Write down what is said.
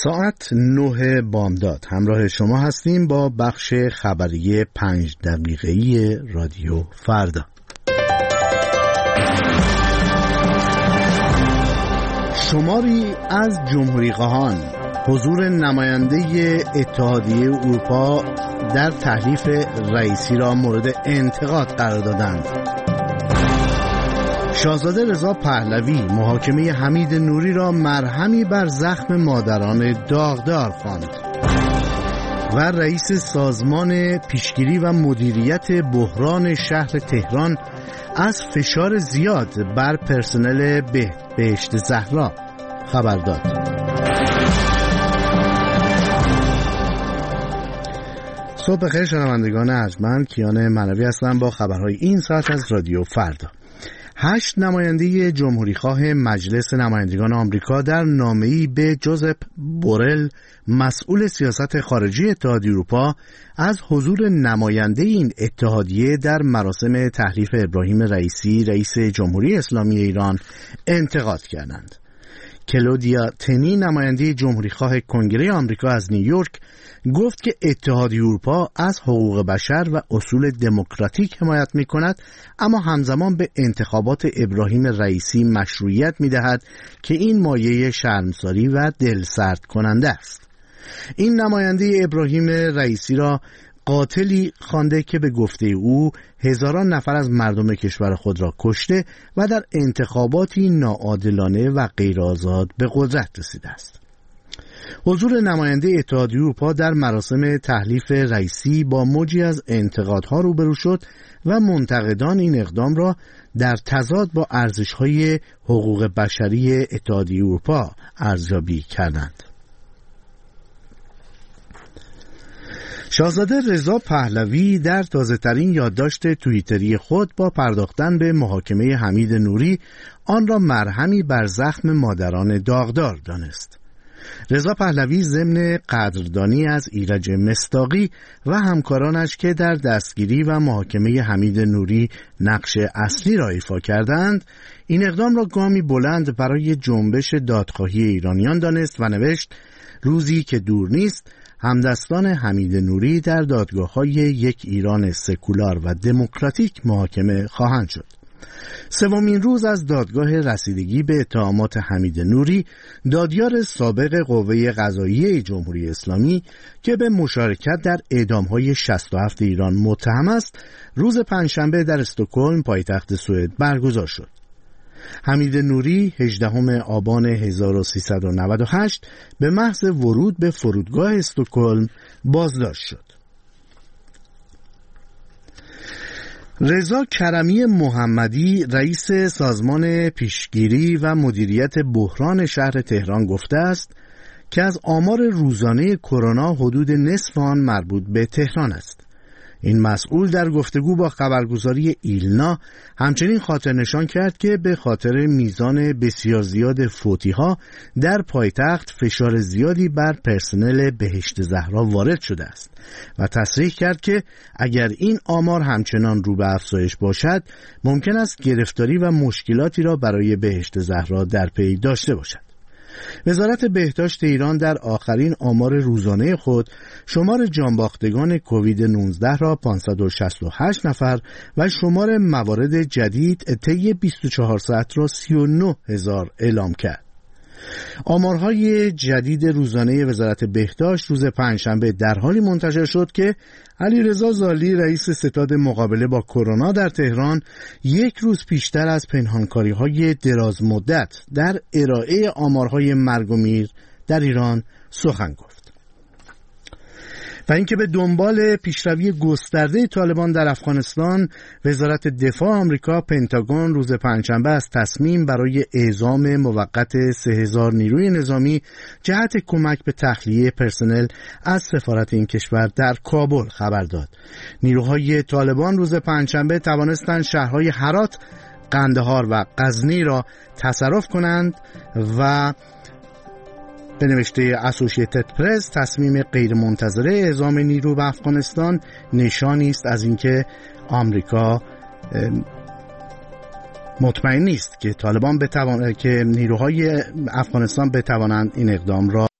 ساعت 9 بامداد همراه شما هستیم با بخش خبری 5 دقیقه‌ای رادیو فردا. شماری از جمهوری‌خواهان حضور نماینده اتحادیه اروپا در تحریف رئیسی را مورد انتقاد قرار دادند. شاهزاده رضا پهلوی محاکمه حمید نوری را مرهمی بر زخم مادران داغدار خواند و رئیس سازمان پیشگیری و مدیریت بحران شهر تهران از فشار زیاد بر پرسنل بهشت زهرا خبر داد. صبح بخیر شنوندگان ارجمند، کیان منوی هستم با خبرهای این ساعت از رادیو فردا. 8 نماینده جمهوری‌خواه مجلس نمایندگان آمریکا در نامه‌ای به جوزپ بورل مسئول سیاست خارجی اتحادیه اروپا از حضور نماینده این اتحادیه در مراسم تحریف ابراهیم رئیسی رئیس جمهوری اسلامی ایران انتقاد کردند. کلودیا تنی نماینده جمهوری‌خواه کنگره آمریکا از نیویورک گفت که اتحادیه اروپا از حقوق بشر و اصول دموکراتیک حمایت می‌کند، اما همزمان به انتخابات ابراهیم رئیسی مشروعیت می‌دهد که این مایه شرمساری و دلسرد کننده است. این نماینده ابراهیم رئیسی را قاتلی خوانده که به گفته او هزاران نفر از مردم کشور خود را کشته و در انتخاباتی ناعادلانه و غیرآزاد به قدرت رسیده است. حضور نماینده اتحادیه اروپا در مراسم تحلیف رئیسی با موجی از انتقادها روبرو شد و منتقدان این اقدام را در تضاد با ارزش‌های حقوق بشری اتحادیه اروپا ارزیابی کردند. شاهزاده رضا پهلوی در تازه‌ترین یادداشت توییتری خود با پرداختن به محاکمه حمید نوری آن را مرهمی بر زخم مادران داغدار دانست. رضا پهلوی ضمن قدردانی از ایرج مصداقی و همکارانش که در دستگیری و محاکمه حمید نوری نقش اصلی را ایفا کردند، این اقدام را گامی بلند برای جنبش دادخواهی ایرانیان دانست و نوشت: روزی که دور نیست همدستان حمید نوری در دادگاه‌های یک ایران سکولار و دموکراتیک محاکمه خواهند شد. سومین روز از دادگاه رسیدگی به اتهامات حمید نوری، دادیار سابق قوه قضاییه جمهوری اسلامی که به مشارکت در اعدام‌های 67 ایران متهم است، روز پنجشنبه در استکهلم پایتخت سوئد برگزار شد. حمید نوری 18 آبان 1398 به محض ورود به فرودگاه استکهلم بازداشت شد. رضا کرمی محمدی رئیس سازمان پیشگیری و مدیریت بحران شهر تهران گفته است که از آمار روزانه کرونا حدود نصف آن مربوط به تهران است. این مسئول در گفتگو با خبرگزاری ایلنا همچنین خاطر نشان کرد که به خاطر میزان بسیار زیاد فوتی‌ها در پایتخت فشار زیادی بر پرسنل بهشت زهرا وارد شده است و تصریح کرد که اگر این آمار همچنان رو به افزایش باشد ممکن است گرفتاری و مشکلاتی را برای بهشت زهرا در پی داشته باشد. وزارت بهداشت ایران در آخرین آمار روزانه خود شمار جانباختگان کووید 19 را 568 نفر و شمار موارد جدید طی 24 ساعت را 39,000 اعلام کرد. آمارهای جدید روزانه وزارت بهداشت روز پنجشنبه در حالی منتشر شد که علیرضا زالی رئیس ستاد مقابله با کرونا در تهران یک روز پیشتر از پنهانکاری‌های دراز مدت در ارائه آمارهای مرگ و میر در ایران سخن گفت. و اینکه به دنبال پیشروی گسترده طالبان در افغانستان، وزارت دفاع آمریکا پنتاگون روز پنجشنبه از تصمیم برای اعزام موقت 3000 نیروی نظامی جهت کمک به تخلیه پرسنل از سفارت این کشور در کابل خبر داد. نیروهای طالبان روز پنجشنبه توانستند شهرهای هرات، قندهار و غزنی را تصرف کنند و به نوشته اسوسییتد پرس تصمیم غیرمنتظره اعزام نیرو به افغانستان نشانی است از اینکه آمریکا مطمئن نیست که طالبان که نیروهای افغانستان بتوانند این اقدام را